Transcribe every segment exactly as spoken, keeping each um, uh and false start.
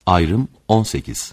Ayrım on sekiz.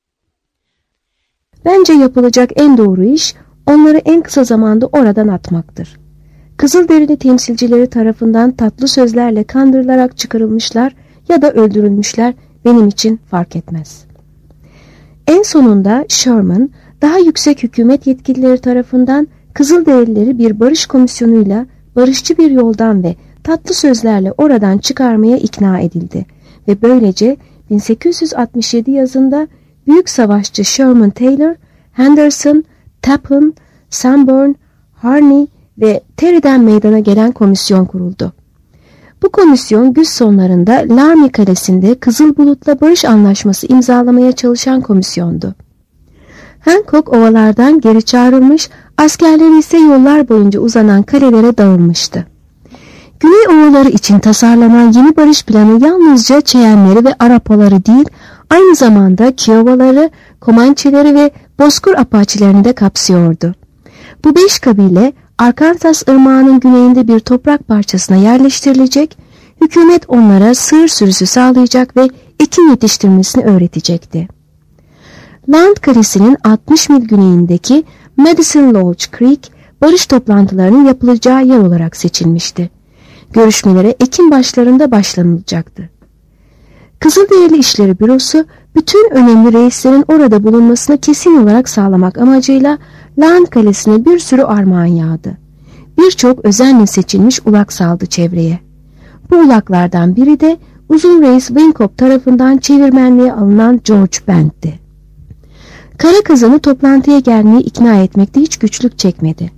Bence yapılacak en doğru iş onları en kısa zamanda oradan atmaktır. Kızılderili temsilcileri tarafından tatlı sözlerle kandırılarak çıkarılmışlar ya da öldürülmüşler, benim için fark etmez. En sonunda Sherman daha yüksek hükümet yetkilileri tarafından Kızılderilileri bir barış komisyonuyla barışçı bir yoldan ve tatlı sözlerle oradan çıkarmaya ikna edildi ve böylece bin sekiz yüz altmış yedi yazında büyük savaşçı Sherman Taylor, Henderson, Tappan, Sanborn, Harney ve Terry'den meydana gelen komisyon kuruldu. Bu komisyon güz sonlarında Laramie Kalesi'nde Kızıl Bulut'la barış anlaşması imzalamaya çalışan komisyondu. Hancock ovalardan geri çağrılmış, askerleri ise yollar boyunca uzanan kalelere dağılmıştı. Güney ovaları için tasarlanan yeni barış planı yalnızca Cheyenne'leri ve Arapaları değil, aynı zamanda Kiowaları, Comanche'leri ve Bozkır Apache'lerini de kapsıyordu. Bu beş kabile Arkansas Irmağı'nın güneyinde bir toprak parçasına yerleştirilecek, hükümet onlara sığır sürüsü sağlayacak ve ekin yetiştirmesini öğretecekti. Land Kalesi'nin altmış mil güneyindeki Medicine Lodge Creek, barış toplantılarının yapılacağı yer olarak seçilmişti. Görüşmelere Ekim başlarında başlanılacaktı. Kızılderili İşleri Bürosu, bütün önemli reislerin orada bulunmasını kesin olarak sağlamak amacıyla Land Kalesi'ne bir sürü armağan yağdı. Birçok özenle seçilmiş ulak saldı çevreye. Bu ulaklardan biri de uzun reis Wincop tarafından çevirmenliğe alınan George Bent'ti. Kara Kazan'ı toplantıya gelmeyi ikna etmekte hiç güçlük çekmedi.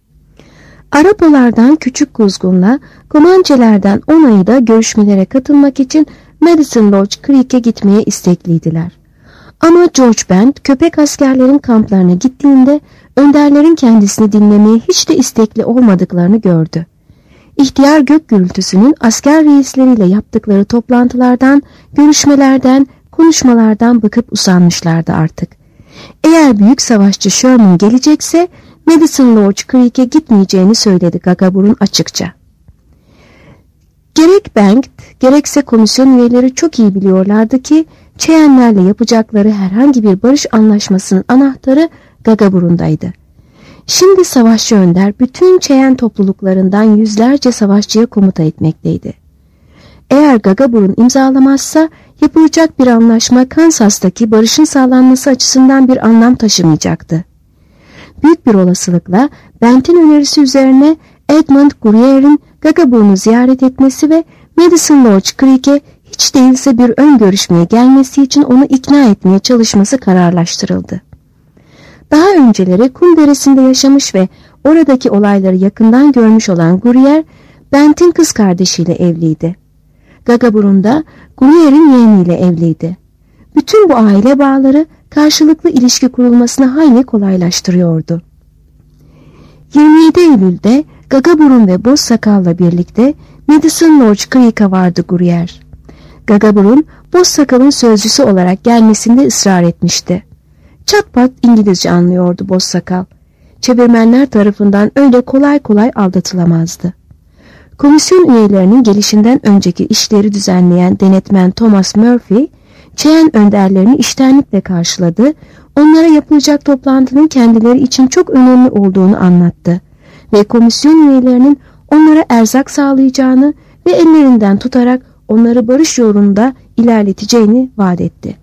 Arapalardan Küçük Kuzgun'la Comanche'lerden Onay'ı da görüşmelere katılmak için Medicine Lodge Creek'e gitmeye istekliydiler. Ama George Bent köpek askerlerin kamplarına gittiğinde önderlerin kendisini dinlemeye hiç de istekli olmadıklarını gördü. İhtiyar gök gürültüsünün asker reisleriyle yaptıkları toplantılardan, görüşmelerden, konuşmalardan bıkıp usanmışlardı artık. Eğer büyük savaşçı Sherman gelecekse Medicine Lodge Creek'e gitmeyeceğini söyledi Gagaburun açıkça. Gerek Bengt, gerekse komisyon üyeleri çok iyi biliyorlardı ki Cheyenne'lerle yapacakları herhangi bir barış anlaşmasının anahtarı Gagaburun'daydı. Şimdi savaşçı önder bütün Cheyenne topluluklarından yüzlerce savaşçıya komuta etmekteydi. Eğer Gagaburun imzalamazsa yapılacak bir anlaşma Kansas'taki barışın sağlanması açısından bir anlam taşımayacaktı. Büyük bir olasılıkla Bent'in önerisi üzerine Edmund Guerrier'in Gagaburun'u ziyaret etmesi ve Medicine Lodge Creek'e hiç değilse bir ön görüşmeye gelmesi için onu ikna etmeye çalışması kararlaştırıldı. Daha önceleri Kum Deresi'nde yaşamış ve oradaki olayları yakından görmüş olan Guerrier, Bent'in kız kardeşiyle evliydi. Gagaburun da Guerrier'in yeğeniyle evliydi. Bütün bu aile bağları karşılıklı ilişki kurulmasını hayli kolaylaştırıyordu. yirmi yedi Eylül'de Gagaburun ve Boz Sakal'la birlikte Medicine Lodge Creek'a vardı Guerrier. Gagaburun, Boz Sakal'ın sözcüsü olarak gelmesinde ısrar etmişti. Çatpat İngilizce anlıyordu Boz Sakal. Çevirmenler tarafından öyle kolay kolay aldatılamazdı. Komisyon üyelerinin gelişinden önceki işleri düzenleyen denetmen Thomas Murphy, Cheyenne önderlerini içtenlikle karşıladı, onlara yapılacak toplantının kendileri için çok önemli olduğunu anlattı ve komisyon üyelerinin onlara erzak sağlayacağını ve ellerinden tutarak onları barış yolunda ilerleteceğini vaat etti.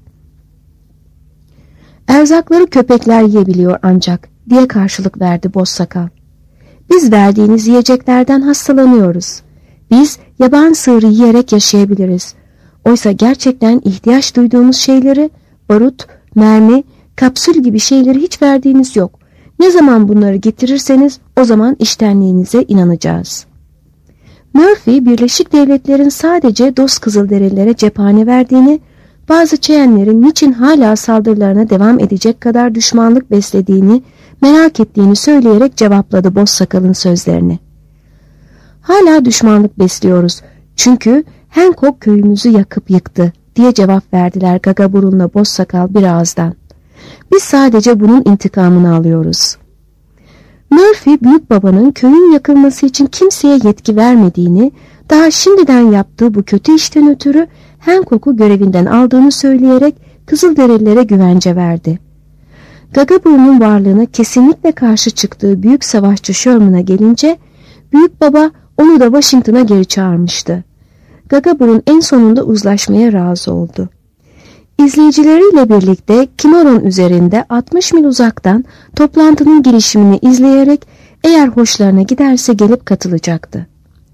Erzakları köpekler yiyebiliyor ancak diye karşılık verdi Boz Sakal. Biz verdiğiniz yiyeceklerden hastalanıyoruz. Biz yaban sığırı yiyerek yaşayabiliriz. Oysa gerçekten ihtiyaç duyduğumuz şeyleri, barut, mermi, kapsül gibi şeyleri hiç verdiğiniz yok. Ne zaman bunları getirirseniz o zaman iştenliğinize inanacağız. Murphy, Birleşik Devletler'in sadece dost Kızılderililere cephane verdiğini, bazı Cheyenne'lerin niçin hala saldırılarına devam edecek kadar düşmanlık beslediğini, merak ettiğini söyleyerek cevapladı Boz Sakal'ın sözlerini. Hala düşmanlık besliyoruz çünkü Hancock köyümüzü yakıp yıktı diye cevap verdiler Gagaburun'la Boz Sakal bir ağızdan. Biz sadece bunun intikamını alıyoruz. Murphy, büyük babanın köyün yakılması için kimseye yetki vermediğini, daha şimdiden yaptığı bu kötü işten ötürü Hancock'u görevinden aldığını söyleyerek Kızılderililere güvence verdi. Gagaburun'un varlığına kesinlikle karşı çıktığı büyük savaşçı Sherman'a gelince büyük baba onu da Washington'a geri çağırmıştı. Gagaburun en sonunda uzlaşmaya razı oldu. İzleyicileriyle birlikte Kimoron üzerinde altmış mil uzaktan toplantının gelişimini izleyerek eğer hoşlarına giderse gelip katılacaktı.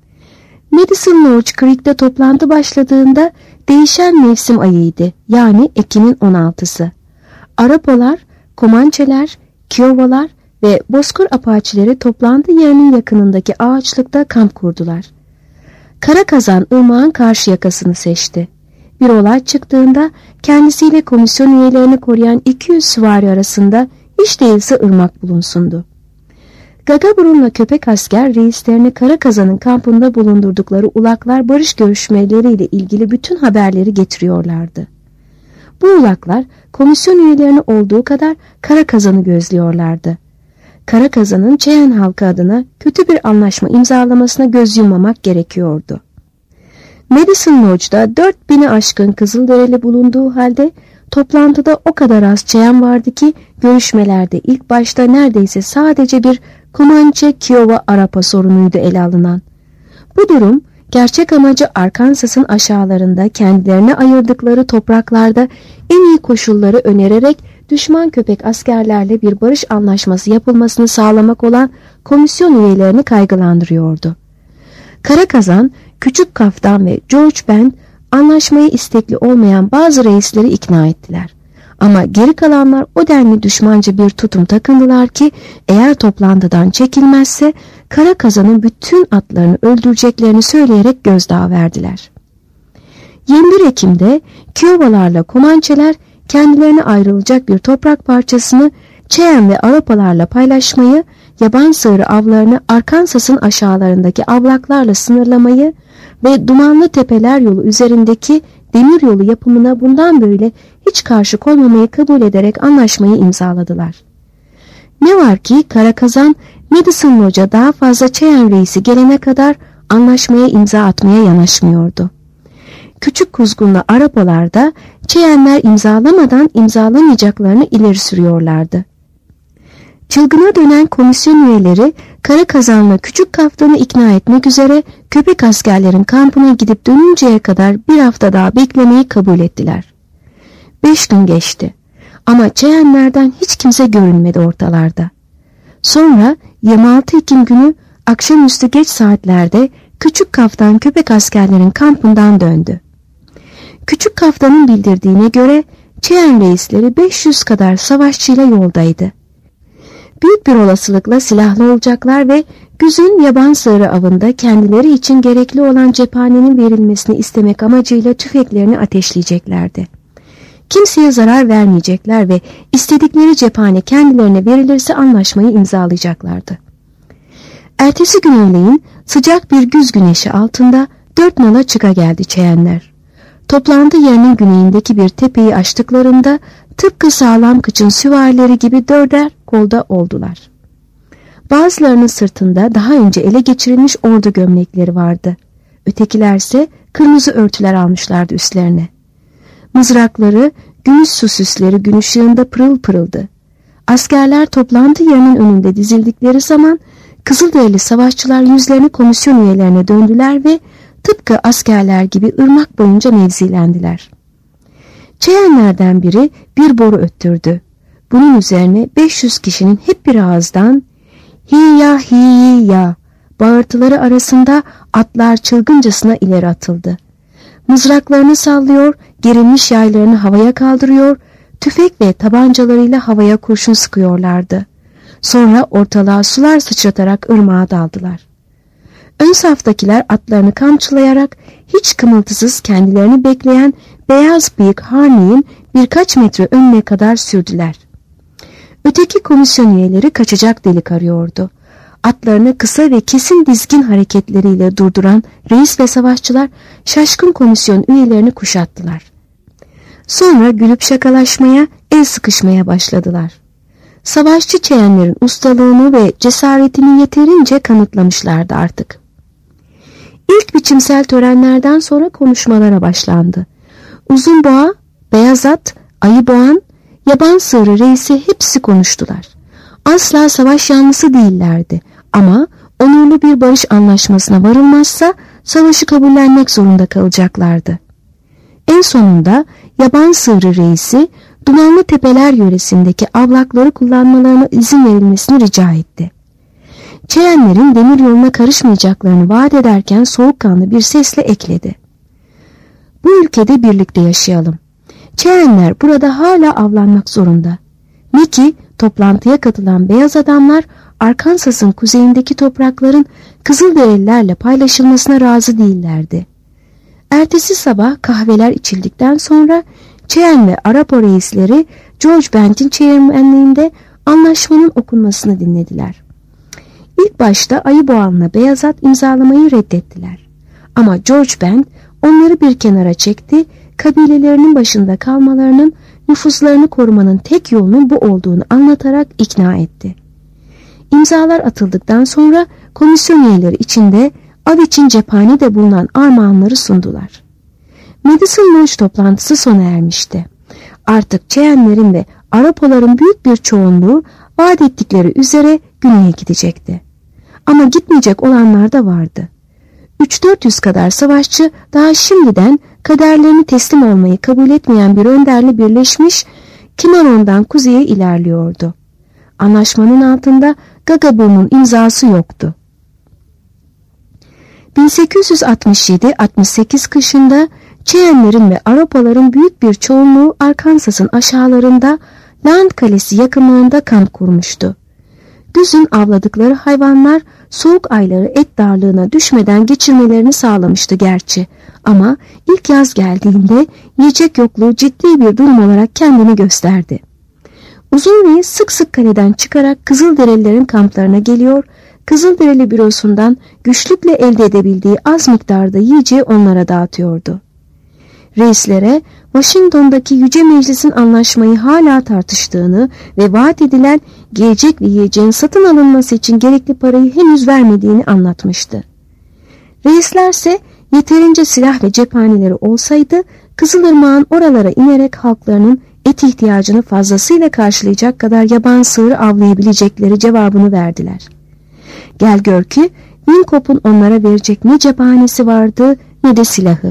Madison Lodge Creek'te toplantı başladığında değişen mevsim ayıydı, yani Ekim'in on altısı. Arapalar, Komançeler, Kiowalar ve Bozkır Apaçileri toplantı yerinin yakınındaki ağaçlıkta kamp kurdular. Kara Kazan ırmağın karşı yakasını seçti. Bir olay çıktığında kendisiyle komisyon üyelerini koruyan iki yüz süvari arasında hiç değilse ırmak bulunsundu. Gagaburun'la köpek asker reislerini Kara Kazan'ın kampında bulundurdukları ulaklar barış görüşmeleriyle ilgili bütün haberleri getiriyorlardı. Bu ulaklar komisyon üyelerinin olduğu kadar Kara Kazan'ı gözlüyorlardı. Kara Kazan'ın Cheyenne halkı adına kötü bir anlaşma imzalamasına göz yummamak gerekiyordu. Madison Lodge'da dört bini aşkın Kızılderili bulunduğu halde toplantıda o kadar az Cheyenne vardı ki görüşmelerde ilk başta neredeyse sadece bir Comanche Kiowa Arapa sorunuydu ele alınan. Bu durum gerçek amacı Arkansas'ın aşağılarında kendilerine ayırdıkları topraklarda en iyi koşulları önererek düşman köpek askerlerle bir barış anlaşması yapılmasını sağlamak olan komisyon üyelerini kaygılandırıyordu. Kara Kazan, Küçük Kaftan ve George Bend anlaşmaya istekli olmayan bazı reisleri ikna ettiler. Ama geri kalanlar o denli düşmanca bir tutum takındılar ki eğer toplantıdan çekilmezse Kara Kazan'ın bütün atlarını öldüreceklerini söyleyerek gözdağı verdiler. yirmi bir Ekim'de Kiowalarla Komançeler kendilerine ayrılacak bir toprak parçasını Cheyenne ve Arapalarla paylaşmayı, yaban sığırı avlarını Arkansas'ın aşağılarındaki avlaklarla sınırlamayı ve Dumanlı Tepeler yolu üzerindeki demir yolu yapımına bundan böyle hiç karşı konmamayı kabul ederek anlaşmayı imzaladılar. Ne var ki Kara Kazan, Madison Lodge'a daha fazla Cheyenne reisi gelene kadar anlaşmaya imza atmaya yanaşmıyordu. Küçük Kuzgun'la Arapalar da Cheyenne'ler imzalamadan imzalamayacaklarını ileri sürüyorlardı. Çılgına dönen komisyon üyeleri Kara Kazan'la Küçük Kaftan'ı ikna etmek üzere köpek askerlerin kampına gidip dönünceye kadar bir hafta daha beklemeyi kabul ettiler. Beş gün geçti ama Cheyenne'lerden hiç kimse görünmedi ortalarda. Sonra yirmi altı Ekim günü akşamüstü geç saatlerde Küçük Kaftan köpek askerlerin kampından döndü. Küçük Kaftan'ın bildirdiğine göre Cheyenne reisleri beş yüz kadar savaşçıyla yoldaydı. Büyük bir olasılıkla silahlı olacaklar ve güzün yaban sığırı avında kendileri için gerekli olan cephanenin verilmesini istemek amacıyla tüfeklerini ateşleyeceklerdi. Kimseye zarar vermeyecekler ve istedikleri cephane kendilerine verilirse anlaşmayı imzalayacaklardı. Ertesi gün öğleyin sıcak bir güz güneşi altında dört nala çıka geldi Cheyenne'ler. Toplantı yerinin güneyindeki bir tepeyi aştıklarında tıpkı sağlam kıçın süvarileri gibi dörder kolda oldular. Bazılarının sırtında daha önce ele geçirilmiş ordu gömlekleri vardı. Ötekilerse kırmızı örtüler almışlardı üstlerine. Mızrakları, gümüş su süsleri gün ışığında pırıl pırıldı. Askerler toplantı yerinin önünde dizildikleri zaman Kızılderili savaşçılar yüzlerini komisyon üyelerine döndüler ve tıpkı askerler gibi ırmak boyunca mevzilendiler. Cheyenne'lerden biri bir boru öttürdü. Bunun üzerine beş yüz kişinin hep bir ağızdan "Hiya hiya" bağırtıları arasında atlar çılgıncasına ileri atıldı. Mızraklarını sallıyor, gerilmiş yaylarını havaya kaldırıyor, tüfek ve tabancalarıyla havaya kurşun sıkıyorlardı. Sonra ortalığa sular sıçratarak ırmağa daldılar. Ön saftakiler atlarını kamçılayarak hiç kımıltısız kendilerini bekleyen beyaz bıyık Harney'in birkaç metre önüne kadar sürdüler. Öteki komisyon üyeleri kaçacak delik arıyordu. Atlarını kısa ve kesin dizgin hareketleriyle durduran reis ve savaşçılar şaşkın komisyon üyelerini kuşattılar. Sonra gülüp şakalaşmaya, el sıkışmaya başladılar. Savaşçı Cheyenne'lerin ustalığını ve cesaretini yeterince kanıtlamışlardı artık. İlk biçimsel törenlerden sonra konuşmalara başlandı. Uzun Boğa, Beyaz At, Ayı Boğan, Yaban Sığırı reisi hepsi konuştular. Asla savaş yanlısı değillerdi ama onurlu bir barış anlaşmasına varılmazsa savaşı kabullenmek zorunda kalacaklardı. En sonunda Yaban Sığırı reisi Dumanlı Tepeler yöresindeki avlakları kullanmalarına izin verilmesini rica etti. Çeyenlerin demir yoluna karışmayacaklarını vaat ederken soğukkanlı bir sesle ekledi. Bu ülkede birlikte yaşayalım. Çeyenler burada hala avlanmak zorunda. Ne ki toplantıya katılan beyaz adamlar Arkansas'ın kuzeyindeki toprakların Kızılderililerle paylaşılmasına razı değillerdi. Ertesi sabah kahveler içildikten sonra Cheyenne ve Arapo reisleri George Bent'in çevirmenliğinde anlaşmanın okunmasını dinlediler. İlk başta Ayı Boğan'la Beyaz At imzalamayı reddettiler. Ama George Bent onları bir kenara çekti, kabilelerinin başında kalmalarının, nüfuslarını korumanın tek yolunun bu olduğunu anlatarak ikna etti. İmzalar atıldıktan sonra komisyon üyeleri içinde av için cephanede bulunan armağanları sundular. Madison Lodge toplantısı sona ermişti. Artık Cheyenlerin ve Arapoların büyük bir çoğunluğu vaat ettikleri üzere güneye gidecekti. Ama gitmeyecek olanlar da vardı. üç dört yüz kadar savaşçı daha şimdiden kaderlerini teslim olmayı kabul etmeyen bir önderle birleşmiş, Kimaron'dan kuzeye ilerliyordu. Anlaşmanın altında Gagaboom'un imzası yoktu. bin sekiz yüz altmış yedi altmış sekiz kışında Cheyenlerin ve Arapaların büyük bir çoğunluğu Arkansas'ın aşağılarında Land Kalesi yakınlarında kamp kurmuştu. Güzün avladıkları hayvanlar soğuk ayları et darlığına düşmeden geçirmelerini sağlamıştı gerçi. Ama ilk yaz geldiğinde yiyecek yokluğu ciddi bir durum olarak kendini gösterdi. Uzun Reis sık sık kaleden çıkarak Kızılderililerin kamplarına geliyor, Kızılderili bürosundan güçlükle elde edebildiği az miktarda yiyeceği onlara dağıtıyordu. Reislere Washington'daki Yüce Meclis'in anlaşmayı hala tartıştığını ve vaat edilen gelecek ve yiyeceğin satın alınması için gerekli parayı henüz vermediğini anlatmıştı. Reislerse yeterince silah ve cephaneleri olsaydı Kızılırmak'ın oralara inerek halklarının et ihtiyacını fazlasıyla karşılayacak kadar yaban sığırı avlayabilecekleri cevabını verdiler. Gel gör ki Wincop'un onlara verecek ne cephanesi vardı ne de silahı.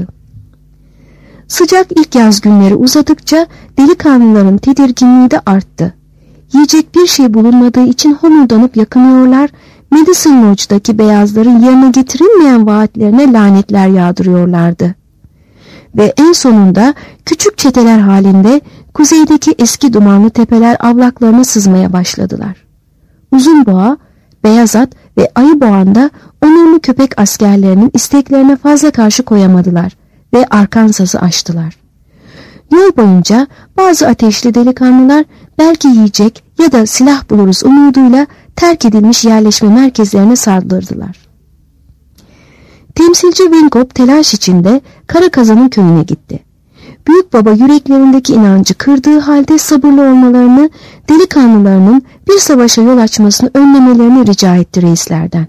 Sıcak ilk yaz günleri uzadıkça delikanlıların tedirginliği de arttı. Yiyecek bir şey bulunmadığı için homurdanıp yakınıyorlar, Madison Lodge'daki beyazların yerine getirilmeyen vaatlerine lanetler yağdırıyorlardı. Ve en sonunda küçük çeteler halinde kuzeydeki eski dumanlı tepeler avlaklarına sızmaya başladılar. Uzun Boğa, Beyaz At ve Ayı Boğan da onurlu köpek askerlerinin isteklerine fazla karşı koyamadılar ve Arkansas'ı aştılar. Yol boyunca bazı ateşli delikanlılar belki yiyecek ya da silah buluruz umuduyla terk edilmiş yerleşme merkezlerine saldırdılar. Temsilci Wincop telaş içinde Karakazan'ın köyüne gitti. Büyük baba yüreklerindeki inancı kırdığı halde sabırlı olmalarını, delikanlılarının bir savaşa yol açmasını önlemelerini rica etti reislerden.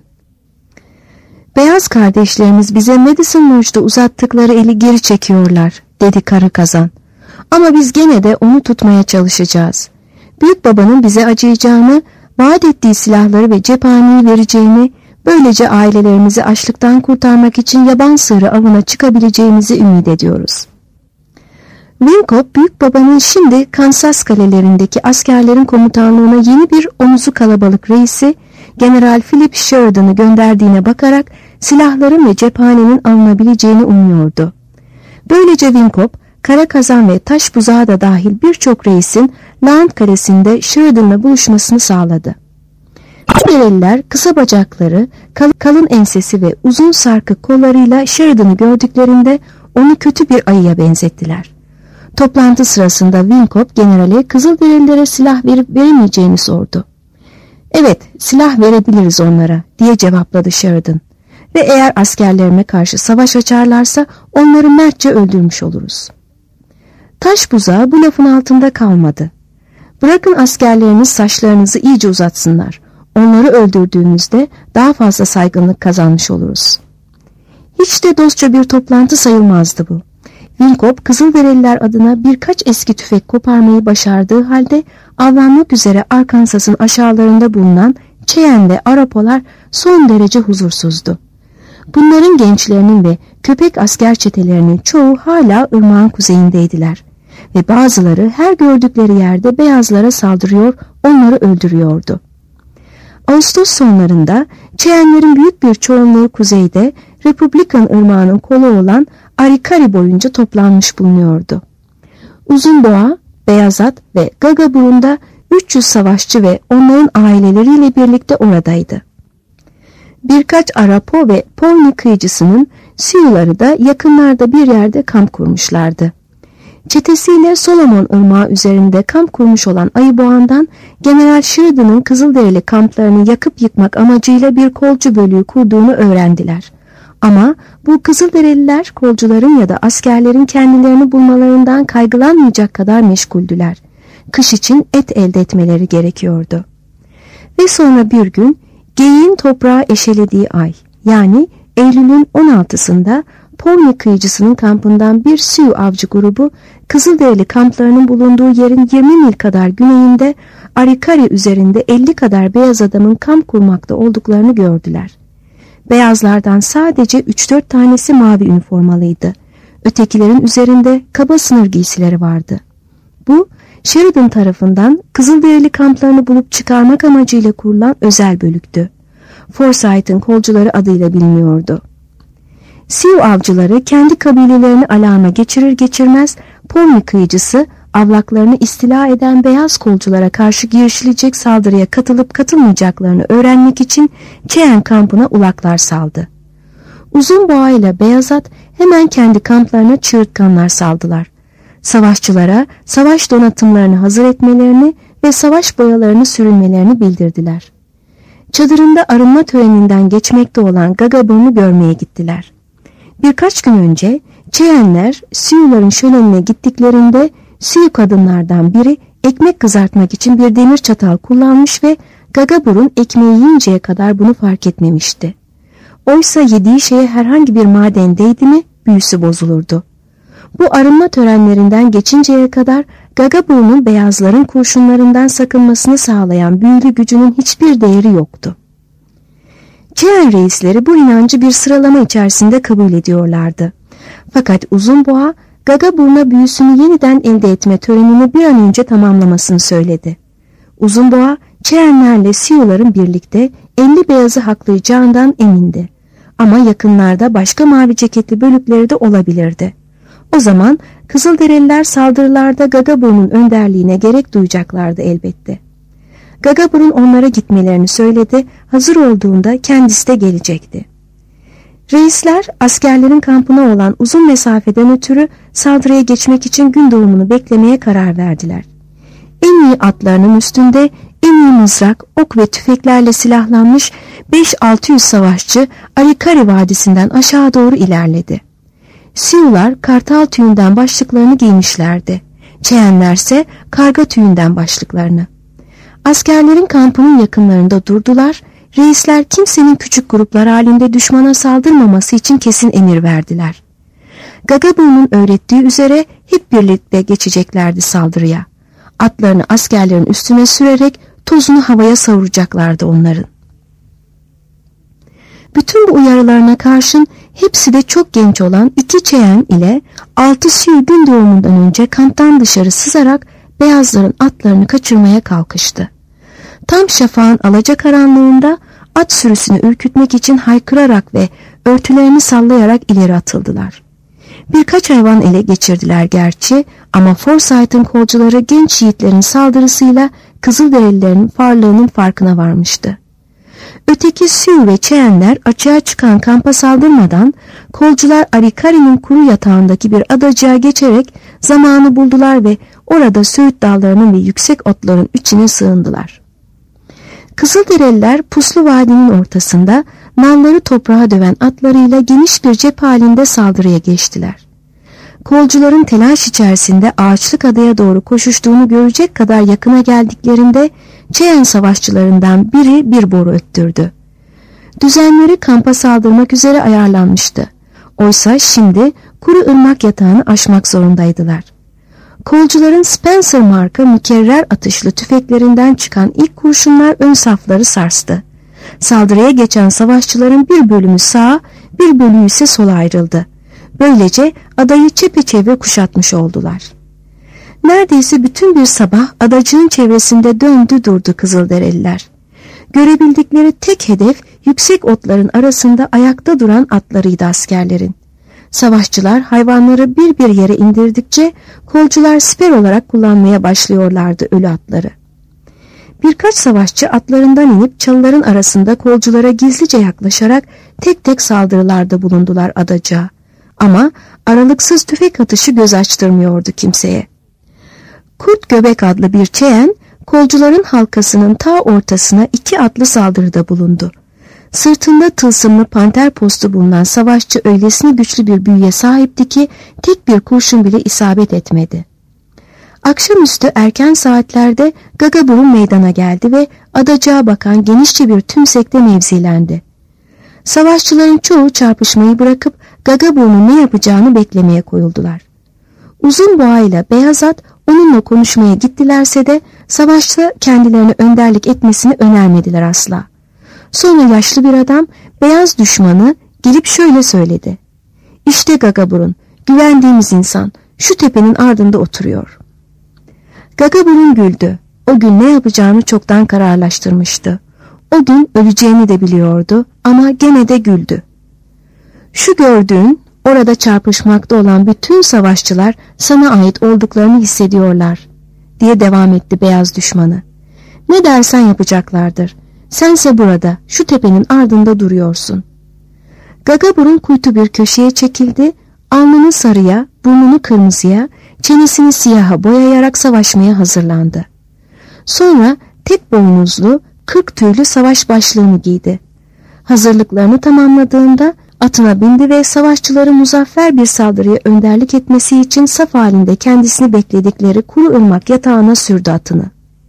Beyaz kardeşlerimiz bize Madison Lodge'da uzattıkları eli geri çekiyorlar, dedi Karakazan. Ama biz gene de onu tutmaya çalışacağız. Büyük babanın bize acıyacağını, vaat ettiği silahları ve cephaneyi vereceğini, böylece ailelerimizi açlıktan kurtarmak için yaban sığırı avına çıkabileceğimizi ümit ediyoruz. Wincop, büyük babanın şimdi Kansas kalelerindeki askerlerin komutanlığına yeni bir omuzu kalabalık reisi, General Philip Sheridan'ı gönderdiğine bakarak silahların ve cephanenin alınabileceğini umuyordu. Böylece Wincop, Karakazan ve Taş Buzağı da dahil birçok reisin Land Kalesi'nde Sheridan'la buluşmasını sağladı. Kızılderililer kısa bacakları, kalın ensesi ve uzun sarkık kollarıyla Sheridan'ı gördüklerinde onu kötü bir ayıya benzettiler. Toplantı sırasında Wincop generale Kızılderililere silah verip veremeyeceğini sordu. Evet, silah verebiliriz onlara diye cevapladı Sheridan. Ve eğer askerlerime karşı savaş açarlarsa onları mertçe öldürmüş oluruz. Taş Buzağı bu lafın altında kalmadı. Bırakın askerleriniz saçlarınızı iyice uzatsınlar. Onları öldürdüğümüzde daha fazla saygınlık kazanmış oluruz. Hiç de dostça bir toplantı sayılmazdı bu. Wincop, Kızılderililer adına birkaç eski tüfek koparmayı başardığı halde avlanmak üzere Arkansas'ın aşağılarında bulunan Cheyenne ve Arapalar son derece huzursuzdu. Bunların gençlerinin ve köpek asker çetelerinin çoğu hala ırmağın kuzeyindeydiler ve bazıları her gördükleri yerde beyazlara saldırıyor, onları öldürüyordu. Ağustos sonlarında Cheyenne'lerin büyük bir çoğunluğu kuzeyde Republican ırmağının kolu olan Arikari boyunca toplanmış bulunuyordu. Uzunboğa, Beyaz At ve Gagaburun'da üç yüz savaşçı ve onların aileleriyle birlikte oradaydı. Birkaç Arapo ve Pawnee kıyıcısının Sioux'ları da yakınlarda bir yerde kamp kurmuşlardı. Çetesiyle Solomon Irmağı üzerinde kamp kurmuş olan Ayıboğan'dan General Sheridan'ın Kızılderili kamplarını yakıp yıkmak amacıyla bir kolcu bölüğü kurduğunu öğrendiler. Ama bu Kızılderililer kolcuların ya da askerlerin kendilerini bulmalarından kaygılanmayacak kadar meşguldüler. Kış için et elde etmeleri gerekiyordu. Ve sonra bir gün geyiğin toprağı eşelediği ay, yani Eylül'ün on altısında Pawnee kıyıcısının kampından bir Sioux avcı grubu Kızılderili kamplarının bulunduğu yerin yirmi mil kadar güneyinde Arikari üzerinde elli kadar beyaz adamın kamp kurmakta olduklarını gördüler. Beyazlardan sadece üç dört tanesi mavi üniformalıydı. Ötekilerin üzerinde kaba sınır giysileri vardı. Bu, Sheridan tarafından Kızılderili kamplarını bulup çıkarmak amacıyla kurulan özel bölüktü. Forsyth'ın kolcuları adıyla biliniyordu. Sioux avcıları kendi kabilelerini alana geçirir geçirmez Pawnee kıyıcısı avlaklarını istila eden beyaz kolculara karşı girişilecek saldırıya katılıp katılmayacaklarını öğrenmek için Cheyenne kampına ulaklar saldı. Uzunboğa ile Beyaz At hemen kendi kamplarına çığırtkanlar saldılar. Savaşçılara savaş donatımlarını hazır etmelerini ve savaş boyalarını sürülmelerini bildirdiler. Çadırında arınma töreninden geçmekte olan Gagaburnu görmeye gittiler. Birkaç gün önce Cheyenne'ler Sioux'ların şölenine gittiklerinde Sioux kadınlardan biri ekmek kızartmak için bir demir çatal kullanmış ve Gagaburun ekmeği yiyinceye kadar bunu fark etmemişti. Oysa yediği şeye herhangi bir maden değdi mi büyüsü bozulurdu. Bu arınma törenlerinden geçinceye kadar Gagaburun'un beyazların kurşunlarından sakınmasını sağlayan büyülü gücünün hiçbir değeri yoktu. Cheyenne reisleri bu inancı bir sıralama içerisinde kabul ediyorlardı. Fakat Uzunboğa, Gagaburun'a büyüsünü yeniden elde etme törenini bir an önce tamamlamasını söyledi. Uzunboğa, Cheyenne'lerle Sioux'ların birlikte elli beyazı haklayacağından emindi. Ama yakınlarda başka mavi ceketli bölükleri de olabilirdi. O zaman Kızılderililer saldırılarda Gagaburun'un önderliğine gerek duyacaklardı elbette. Gagaburun onlara gitmelerini söyledi, hazır olduğunda kendisi de gelecekti. Reisler askerlerin kampına olan uzun mesafeden ötürü saldırıya geçmek için gün doğumunu beklemeye karar verdiler. En iyi atlarının üstünde en iyi mızrak, ok ve tüfeklerle silahlanmış beş altı yüz savaşçı Arikari Vadisi'nden aşağı doğru ilerledi. Sioux'lar kartal tüyünden başlıklarını giymişlerdi. Cheyenne'ler ise karga tüyünden başlıklarını. Askerlerin kampının yakınlarında durdular. Reisler kimsenin küçük gruplar halinde düşmana saldırmaması için kesin emir verdiler. Gagaburun'un öğrettiği üzere hep birlikte geçeceklerdi saldırıya. Atlarını askerlerin üstüne sürerek tozunu havaya savuracaklardı onların. Bütün bu uyarılarına karşın hepsi de çok genç olan iki Cheyenne ile altı Sioux gün doğumundan önce kamptan dışarı sızarak beyazların atlarını kaçırmaya kalkıştı. Tam şafağın alacakaranlığında at sürüsünü ürkütmek için haykırarak ve örtülerini sallayarak ileri atıldılar. Birkaç hayvan ele geçirdiler gerçi ama Forsyth'ın kolcuları genç yiğitlerin saldırısıyla Kızılderililerin varlığının farkına varmıştı. Öteki Sioux ve Cheyenne'ler açığa çıkan kampa saldırmadan kolcular Arikari'nin kuru yatağındaki bir adacığa geçerek zamanı buldular ve orada söğüt dallarının ve yüksek otların içine sığındılar. Kızılderililer puslu vadinin ortasında nalları toprağa döven atlarıyla geniş bir cep halinde saldırıya geçtiler. Kolcuların telaş içerisinde ağaçlık adaya doğru koşuştuğunu görecek kadar yakına geldiklerinde Cheyenne savaşçılarından biri bir boru öttürdü. Düzenleri kampa saldırmak üzere ayarlanmıştı. Oysa şimdi kuru ırmak yatağını aşmak zorundaydılar. Kolcuların Spencer marka mükerrer atışlı tüfeklerinden çıkan ilk kurşunlar ön safları sarstı. Saldırıya geçen savaşçıların bir bölümü sağa, bir bölümü ise sola ayrıldı. Böylece adayı çepeçevre kuşatmış oldular. Neredeyse bütün bir sabah adacığın çevresinde döndü durdu Kızılderililer. Görebildikleri tek hedef yüksek otların arasında ayakta duran atlarıydı askerlerin. Savaşçılar hayvanları bir bir yere indirdikçe kolcular siper olarak kullanmaya başlıyorlardı ölü atları. Birkaç savaşçı atlarından inip çalıların arasında kolculara gizlice yaklaşarak tek tek saldırılarda bulundular adacığa. Ama aralıksız tüfek atışı göz açtırmıyordu kimseye. Kurt Göbek adlı bir çeyen kolcuların halkasının ta ortasına iki atlı saldırıda bulundu. Sırtında tılsımlı panter postu bulunan savaşçı öylesine güçlü bir büyüye sahipti ki tek bir kurşun bile isabet etmedi. Akşamüstü erken saatlerde Gagaburun meydana geldi ve adacığa bakan genişçe bir tümsekte mevzilendi. Savaşçıların çoğu çarpışmayı bırakıp Gagaburun'un ne yapacağını beklemeye koyuldular. Uzun boğayla beyaz at onunla konuşmaya gittilerse de savaşta kendilerine önderlik etmesini önermediler asla. Sonra yaşlı bir adam beyaz düşmanı gelip şöyle söyledi. İşte Gagaburun, güvendiğimiz insan şu tepenin ardında oturuyor. Gagaburun güldü. O gün ne yapacağını çoktan kararlaştırmıştı. O gün öleceğini de biliyordu ama gene de güldü. Şu gördüğün, orada çarpışmakta olan bütün savaşçılar sana ait olduklarını hissediyorlar, diye devam etti beyaz düşmanı. Ne dersen yapacaklardır. Sense burada, şu tepenin ardında duruyorsun. Gagaburun kuytu bir köşeye çekildi, alnını sarıya, burnunu kırmızıya, çenesini siyaha boyayarak savaşmaya hazırlandı. Sonra tek boynuzlu, kırk tüylü savaş başlığını giydi. Hazırlıklarını tamamladığında atına bindi ve savaşçıların muzaffer bir saldırıya önderlik etmesi için saf halinde kendisini bekledikleri kuru ırmak yatağına sürdü atını.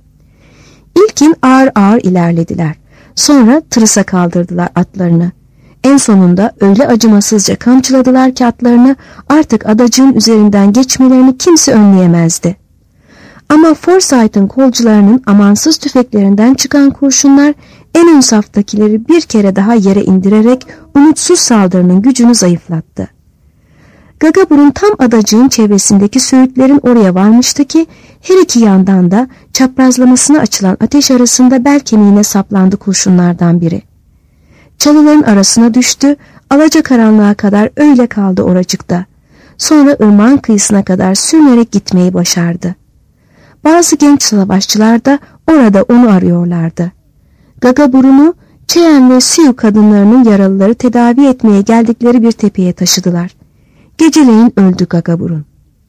İlkin ağır ağır ilerlediler. Sonra tırısa kaldırdılar atlarını. En sonunda öyle acımasızca kamçıladılar ki atlarını artık adacığın üzerinden geçmelerini kimse önleyemezdi. Ama Forsyth'ın kolcularının amansız tüfeklerinden çıkan kurşunlar en ön saftakileri bir kere daha yere indirerek umutsuz saldırının gücünü zayıflattı. Gagaburun tam adacığın çevresindeki söğütlerin oraya varmıştı ki her iki yandan da çaprazlamasına açılan ateş arasında bel kemiğine saplandı kurşunlardan biri. Çalıların arasına düştü, alacakaranlığa kadar öyle kaldı oracıkta. Sonra ırmağın kıyısına kadar sürünerek gitmeyi başardı. Bazı genç savaşçılar da orada onu arıyorlardı. Gagaburun'u Cheyenne ve Sioux kadınlarının yaralıları tedavi etmeye geldikleri bir tepeye taşıdılar. Geceleyin öldü Gagaburun.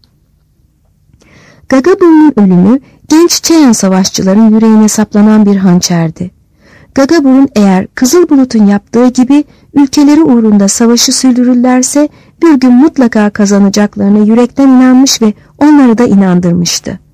Gagaburun'un ölümü genç Cheyenne savaşçıların yüreğine saplanan bir hançerdi. Gagaburun eğer Kızıl Bulut'un yaptığı gibi ülkeleri uğrunda savaşı sürdürürlerse bir gün mutlaka kazanacaklarına yürekten inanmış ve onları da inandırmıştı.